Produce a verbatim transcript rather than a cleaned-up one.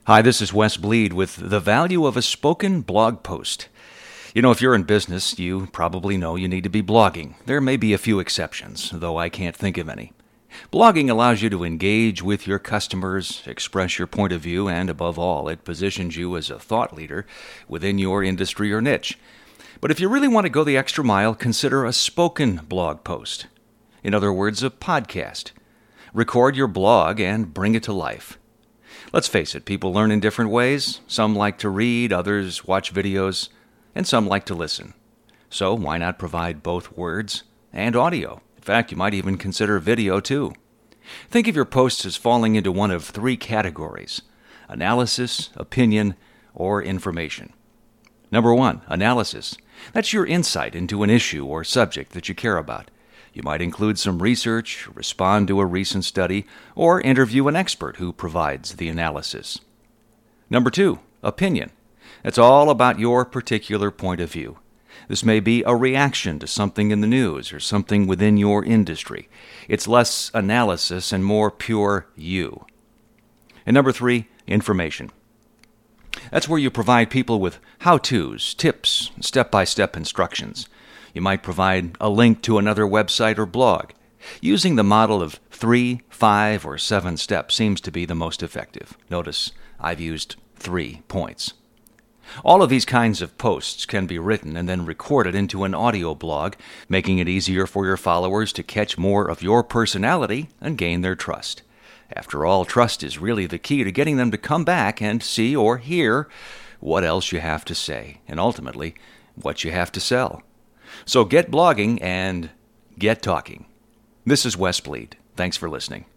Hi, this is Wes Bleed with the value of a spoken blog post. You know, if you're in business, you probably know you need to be blogging. There may be a few exceptions, though I can't think of any. Blogging allows you to engage with your customers, express your point of view, and above all, it positions you as a thought leader within your industry or niche. But if you really want to go the extra mile, consider a spoken blog post. In other words, a podcast. Record your blog and bring it to life. Let's face it, people learn in different ways. Some like to read, others watch videos, and some like to listen. So why not provide both words and audio? In fact, you might even consider video too. Think of your posts as falling into one of three categories: analysis, opinion, or information. Number one, analysis. That's your insight into an issue or subject that you care about. You might include some research, respond to a recent study, or interview an expert who provides the analysis. Number two, opinion. It's all about your particular point of view. This may be a reaction to something in the news or something within your industry. It's less analysis and more pure you. And number three, information. That's where you provide people with how-tos, tips, step-by-step instructions. You might provide a link to another website or blog. Using the model of three, five, or seven steps seems to be the most effective. Notice I've used three points. All of these kinds of posts can be written and then recorded into an audio blog, making it easier for your followers to catch more of your personality and gain their trust. After all, trust is really the key to getting them to come back and see or hear what else you have to say, and ultimately, what you have to sell. So get blogging and get talking. This is Wes Bleed. Thanks for listening.